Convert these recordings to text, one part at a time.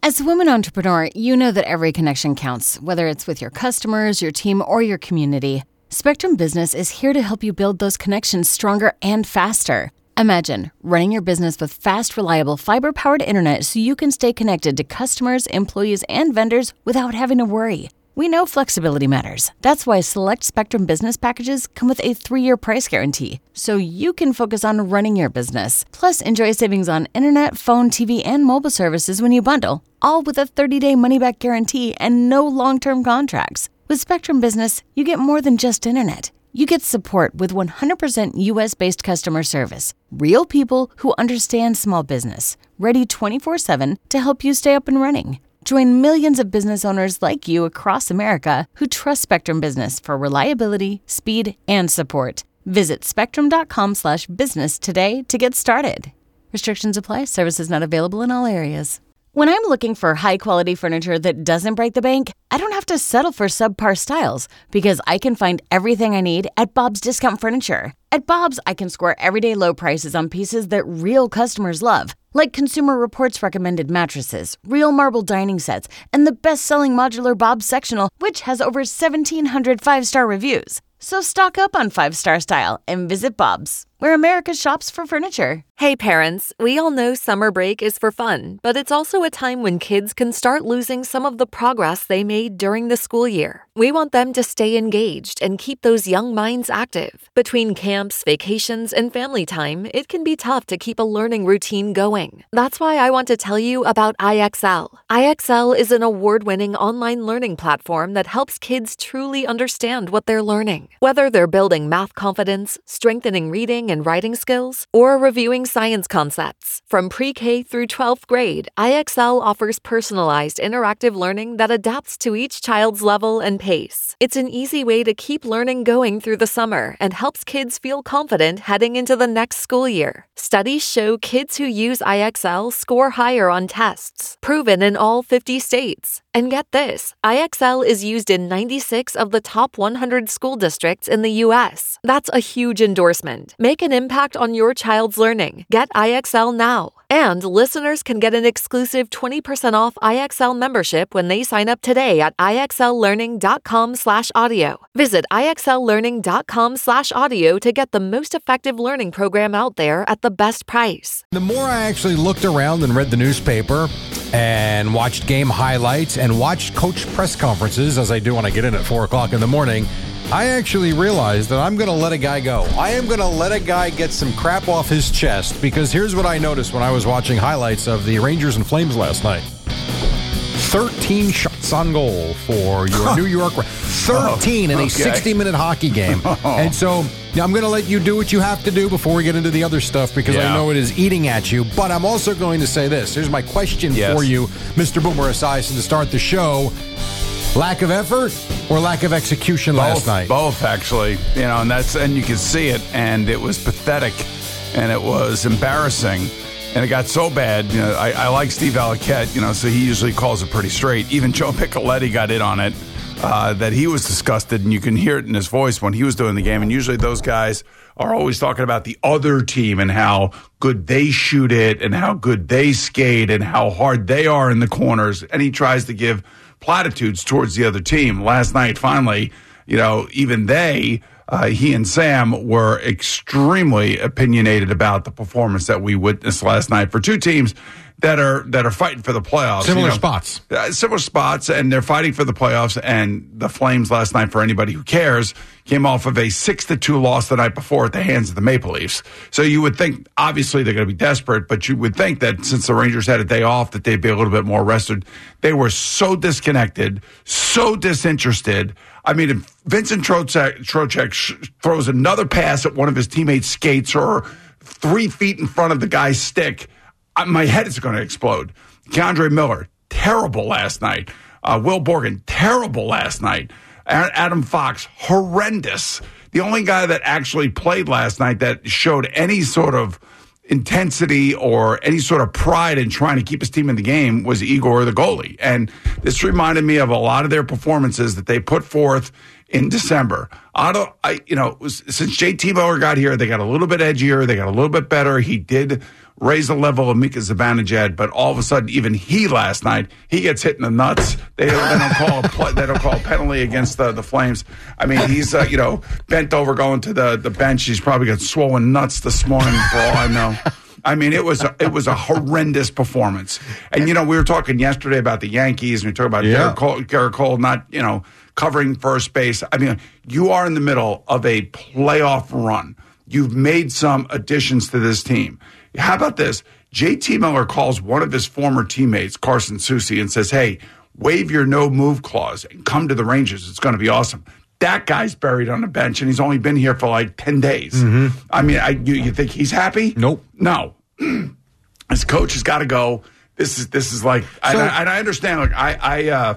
As a woman entrepreneur, you know that every connection counts, whether it's with your customers, your team, or your community. Spectrum Business is here to help you build those connections stronger and faster. Imagine running your business with fast, reliable, fiber-powered internet so you can stay connected to customers, employees, and vendors without having to worry. We know flexibility matters. That's why select Spectrum Business packages come with a 3-year price guarantee, so you can focus on running your business. Plus, enjoy savings on internet, phone, TV, and mobile services when you bundle, all with a 30-day money-back guarantee and no long-term contracts. With Spectrum Business, you get more than just internet. You get support with 100% U.S.-based customer service. Real people who understand small business, ready 24/7 to help you stay up and running. Join millions of business owners like you across America who trust Spectrum Business for reliability, speed, and support. Visit spectrum.com/business today to get started. Restrictions apply. Services not available in all areas. When I'm looking for high-quality furniture that doesn't break the bank, I don't have to settle for subpar styles because I can find everything I need at Bob's Discount Furniture. At Bob's, I can score everyday low prices on pieces that real customers love, like Consumer Reports recommended mattresses, real marble dining sets, and the best-selling modular Bob's sectional, which has over 1,700 five-star reviews. So stock up on five-star style and visit Bob's, where America shops for furniture. Hey parents, we all know summer break is for fun, but it's also a time when kids can start losing some of the progress they made during the school year. We want them to stay engaged and keep those young minds active. Between camps, vacations, and family time, it can be tough to keep a learning routine going. That's why I want to tell you about IXL. IXL is an award-winning online learning platform that helps kids truly understand what they're learning. Whether they're building math confidence, strengthening reading and writing skills, or reviewing science concepts. From pre-K through 12th grade, IXL offers personalized interactive learning that adapts to each child's level and pace. It's an easy way to keep learning going through the summer and helps kids feel confident heading into the next school year. Studies show kids who use IXL score higher on tests, proven in all 50 states. And get this, IXL is used in 96 of the top 100 school districts in the U.S. That's a huge endorsement. Make an impact on your child's learning. Get IXL now. And listeners can get an exclusive 20% off IXL membership when they sign up today at IXLlearning.com/audio. Visit IXLlearning.com/audio to get the most effective learning program out there at the best price. The more I actually looked around and read the newspaper and watched game highlights and watched coach press conferences, as I do when I get in at 4 o'clock in the morning, I actually realized that I'm going to let a guy go. I am going to let a guy get some crap off his chest, because here's what I noticed when I was watching highlights of the Rangers and Flames last night. 13 shots on goal for your New York Rangers. 13 in a 60-minute hockey game. And so I'm going to let you do what you have to do before we get into the other stuff, because I know it is eating at you. But I'm also going to say this. Here's my question for you, Mr. Boomer Esiason, to start the show. Lack of effort or lack of execution last night? Both, actually. You know, and you can see it, and it was pathetic, and it was embarrassing, and it got so bad. You know, I like Steve Alliquette, you know, so he usually calls it pretty straight. Even Joe Picoletti got in on it, that he was disgusted, and you can hear it in his voice when he was doing the game. And usually those guys are always talking about the other team and how good they shoot it and how good they skate and how hard they are in the corners. And he tries to give platitudes towards the other team. Last night, finally, you know, even he and Sam were extremely opinionated about the performance that we witnessed last night for two teams that are fighting for the playoffs. Similar spots. Similar spots, and they're fighting for the playoffs. And the Flames last night, for anybody who cares, came off of a 6-2 loss the night before at the hands of the Maple Leafs. So you would think, obviously, they're going to be desperate, but you would think that since the Rangers had a day off, that they'd be a little bit more rested. They were so disconnected, so disinterested. I mean, if Vincent Trocheck throws another pass at one of his teammates' skates or 3 feet in front of the guy's stick, my head is going to explode. Keandre Miller, terrible last night. Will Borgen, terrible last night. Adam Fox, horrendous. The only guy that actually played last night that showed any sort of intensity or any sort of pride in trying to keep his team in the game was Igor, the goalie. And this reminded me of a lot of their performances that they put forth in December. Since JT Miller got here, they got a little bit edgier. They got a little bit better. He did raise the level of Mika Zibanejad, but all of a sudden, even he last night, he gets hit in the nuts. They don't call a penalty against the Flames. I mean, he's bent over going to the bench. He's probably got swollen nuts this morning for all I know. I mean, it was a horrendous performance. And we were talking yesterday about the Yankees, and we talked about Garrett Cole not covering first base. I mean, you are in the middle of a playoff run. You've made some additions to this team. How about this? JT Miller calls one of his former teammates, Carson Soucy, and says, hey, waive your no-move clause and come to the Rangers. It's going to be awesome. That guy's buried on the bench, and he's only been here for like 10 days. Mm-hmm. I mean, you think he's happy? Nope. No. His coach has got to go. This is like, and I understand, like,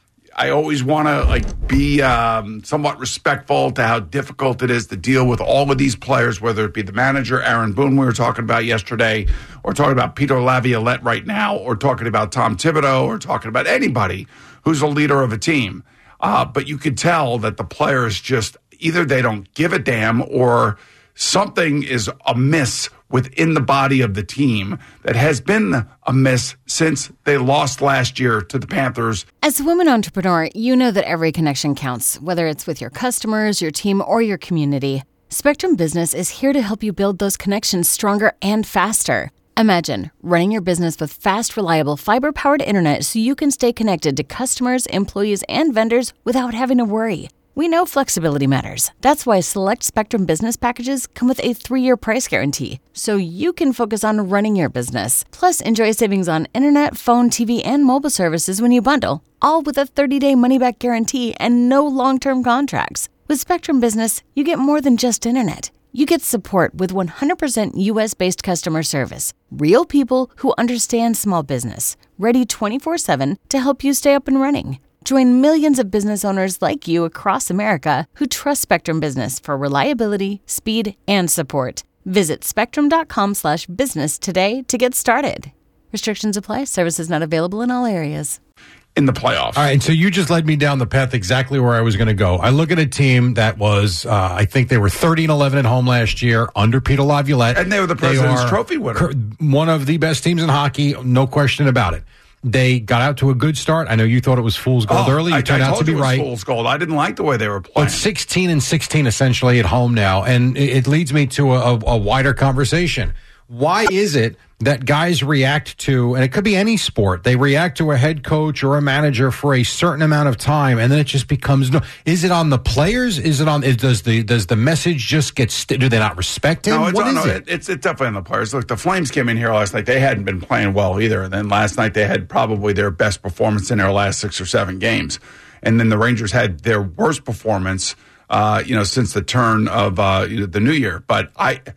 I always want to be somewhat respectful to how difficult it is to deal with all of these players, whether it be the manager, Aaron Boone, we were talking about yesterday, or talking about Peter Laviolette right now, or talking about Tom Thibodeau, or talking about anybody who's a leader of a team. But you could tell that the players just either they don't give a damn or something is amiss within the body of the team that has been amiss since they lost last year to the Panthers. As a woman entrepreneur, you know that every connection counts, whether it's with your customers, your team, or your community. Spectrum Business is here to help you build those connections stronger and faster. Imagine running your business with fast, reliable, fiber-powered internet so you can stay connected to customers, employees, and vendors without having to worry. We know flexibility matters. That's why select Spectrum Business packages come with a 3-year price guarantee, so you can focus on running your business. Plus, enjoy savings on internet, phone, TV, and mobile services when you bundle, all with a 30-day money-back guarantee and no long-term contracts. With Spectrum Business, you get more than just internet. You get support with 100% U.S.-based customer service. Real people who understand small business, ready 24/7 to help you stay up and running. Join millions of business owners like you across America who trust Spectrum Business for reliability, speed, and support. Visit spectrum.com/business today to get started. Restrictions apply. Services not available in all areas. In the playoffs. All right, so you just led me down the path exactly where I was going to go. I look at a team that was, I think they were 30-11 at home last year under Peter Laviolette. And they were the President's Trophy winner. One of the best teams in hockey, no question about it. They got out to a good start. I know you thought it was fool's gold early. You turned out to be right. Fool's gold. I didn't like the way they were playing. But 16-16 essentially at home now, and it leads me to a wider conversation. Why is it that guys react to, and it could be any sport, they react to a head coach or a manager for a certain amount of time, and then it just becomes no? Is it on the players? Is it on? Does the message just get? Do they not respect him? No, It's it's definitely on the players. Look, the Flames came in here last night. They hadn't been playing well either, and then last night they had probably their best performance in their last 6 or 7 games, and then the Rangers had their worst performance, since the turn of the new year. But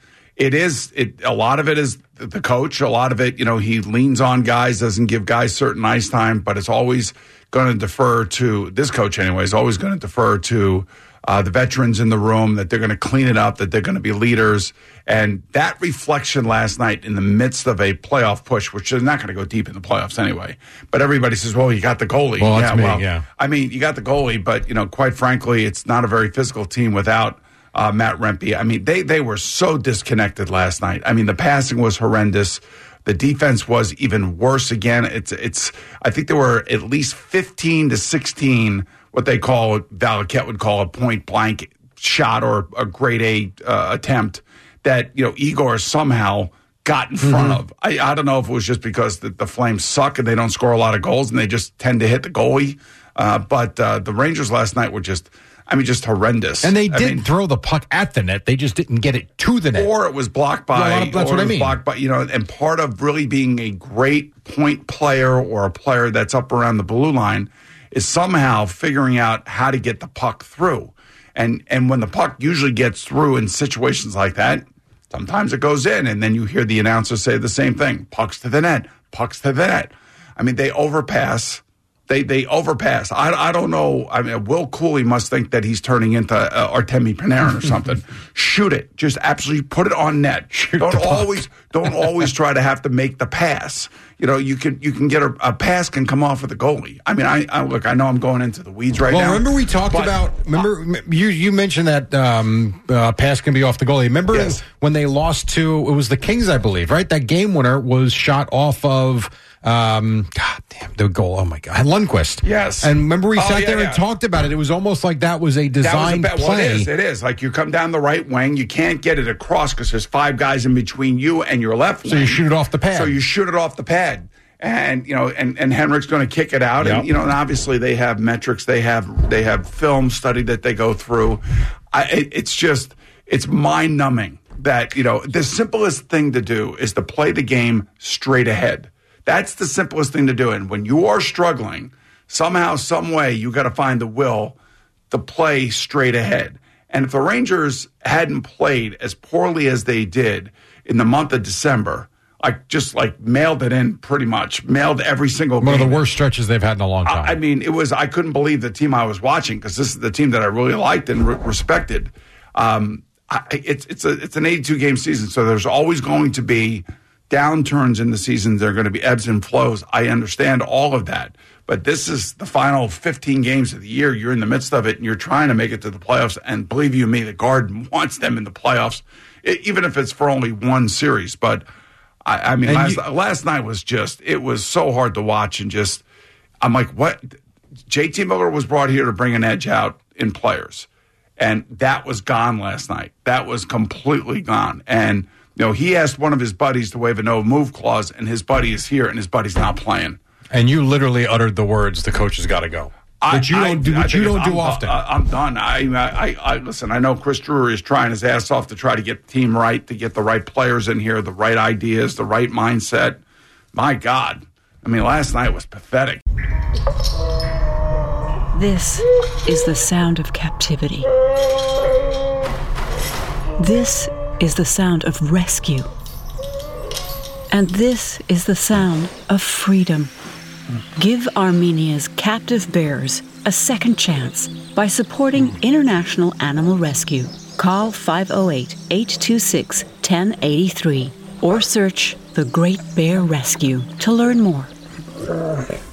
a lot of it is the coach. A lot of it, he leans on guys, doesn't give guys certain ice time, but it's always going to defer to this coach anyway. Is always going to defer to the veterans in the room, that they're going to clean it up, that they're going to be leaders. And that reflection last night in the midst of a playoff push, which is not going to go deep in the playoffs anyway. But everybody says, well, you got the goalie. Well, that's me. I mean, you got the goalie, but, quite frankly, it's not a very physical team without Matt Rempe. I mean, they were so disconnected last night. I mean, the passing was horrendous. The defense was even worse again. I think there were at least 15 to 16, what they call, Valiquette would call a point blank shot or a grade A attempt that, Igor somehow got in front of. I don't know if it was just because the Flames suck and they don't score a lot of goals and they just tend to hit the goalie. But the Rangers last night were just horrendous. And they didn't throw the puck at the net. They just didn't get it to the net. Or it was blocked by. That's what I mean. Blocked by, and part of really being a great point player or a player that's up around the blue line is somehow figuring out how to get the puck through. And when the puck usually gets through in situations like that, sometimes it goes in, and then you hear the announcer say the same thing. Pucks to the net. Pucks to the net. I mean, they overpass They overpass. I don't know. I mean, Will Cooley must think that he's turning into Artemi Panarin or something. Shoot it. Just absolutely put it on net. Don't always try to have to make the pass. You know, you can get a pass can come off of the goalie. I mean, I look. I know I'm going into the weeds right now. Well, remember we talked about. Remember you mentioned that pass can be off the goalie. Remember when they lost to it was the Kings, I believe, right? That game winner was shot off of. God damn, the goal. Oh my God. Lundqvist. Yes. And remember we sat there and talked about it. It was almost like that was a designed play. Well, it is. Like you come down the right wing, you can't get it across because there's 5 guys in between you and your left wing. So you shoot it off the pad. And, you know, and Henrik's going to kick it out. Yep. And, you know, and obviously they have metrics. They have film study that they go through. It's mind numbing that, you know, the simplest thing to do is to play the game straight ahead. That's the simplest thing to do. And when you are struggling, somehow, some way, you got to find the will to play straight ahead. And if the Rangers hadn't played as poorly as they did in the month of December, mailed it in pretty much, mailed every single game. One of the worst stretches they've had in a long time. I mean, I couldn't believe the team I was watching because this is the team that I really liked and respected. It's an 82-game season, so there's always going to be downturns in the season. There are going to be ebbs and flows. I understand all of that. But this is the final 15 games of the year. You're in the midst of it, and you're trying to make it to the playoffs. And believe you me, the Garden wants them in the playoffs, even if it's for only one series. But, I mean, last night was it was so hard to watch. And I'm like, what? JT Miller was brought here to bring an edge out in players. And that was gone last night. That was completely gone. And you know, he asked one of his buddies to waive a no-move clause, and his buddy is here, and his buddy's not playing. And you literally uttered the words, "The coach has got to go," which you don't do often. I'm done. I listen. I know Chris Drury is trying his ass off to try to get the team right, to get the right players in here, the right ideas, the right mindset. My God, I mean, last night was pathetic. This is the sound of captivity. This is the sound of rescue. And this is the sound of freedom. Give Armenia's captive bears a second chance by supporting International Animal Rescue. Call 508-826-1083 or search The Great Bear Rescue to learn more.